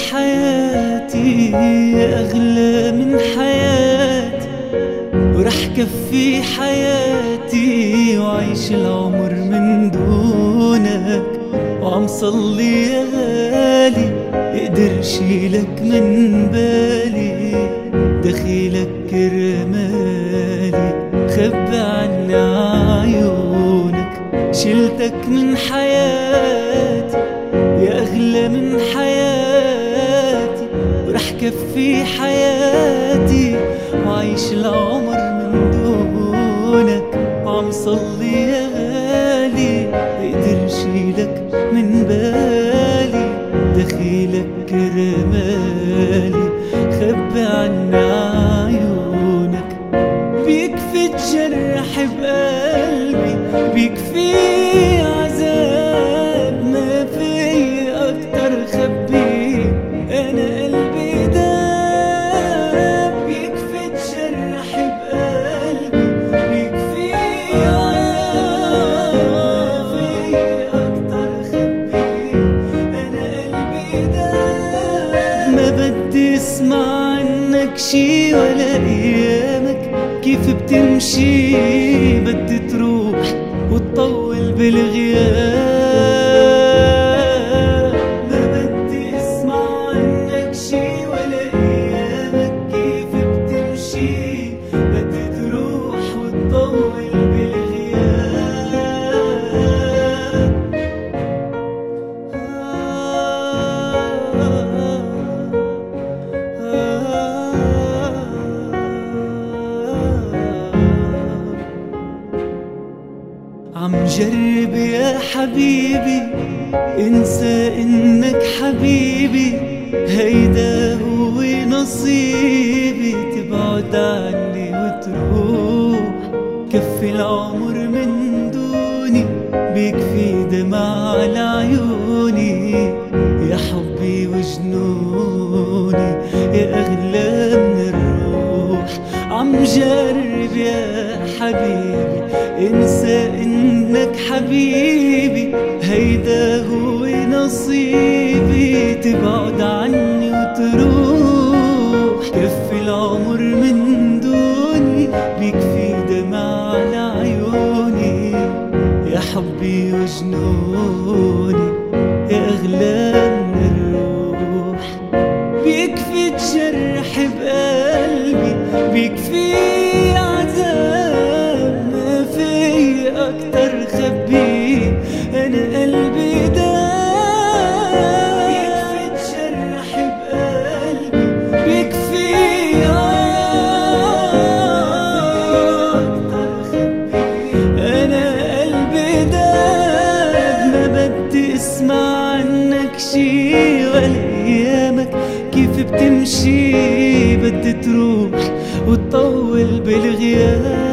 حياتي يا أغلى من حياتي، ورح كفي حياتي وعيش العمر من دونك. وعم صلي يا غالي يقدر شيلك من بالي، دخيلك كرمالي خبى عني عيونك. شلتك من حياتي يا أغلى من حياتي، ورح كفي حياتي وعيش العمر من دونك. وعم صلي يا غالي بقدر شيلك من بالي، دخيلك كرمالي خبى عنا عيونك. بيكفي تجرح بقلبي، بيكفي عذاب، ما في أكتر خبي أنا قلبي داب. بيكفي تجرح بقلبي، بيكفي عذاب، ما في أكتر خبي أنا قلبي داب. ما بدي اسمع عنك شي ولا أيامك كيف بتمشي، بدي تروح وتطول بالغياب. ما بدي اسمع عنك شي ولا ايامك كيف بتمشي، بدي تروح وتطول بالغياب. عم جرب يا حبيبي انسى انك حبيبي، هيدا هو نصيبي. تبعد عني وتروح كفي العمر من دوني، بيكفي دمع على عيوني. يا حبي وجنوني يا أغلى من الروح. عم جرب يا حبيبي انسى انك حبيبي، هيدا هو نصيبي. تبعد عني وتروح كفي العمر من دوني، بيكفي دمع على عيوني. يا حبي وجنوني يا أغلى من الروح. بيكفي تجرح بقلبي، بيكفي عذاب، ما في أكتر خبي أنا قلبي داب. بيكفي تجرح بقلبي، بيكفي أكتر خبي أنا قلبي داب. ما بدي اسمع عنك شي ولا أيامك كيف بتمشي، بدي تروح وتطول بالغياب.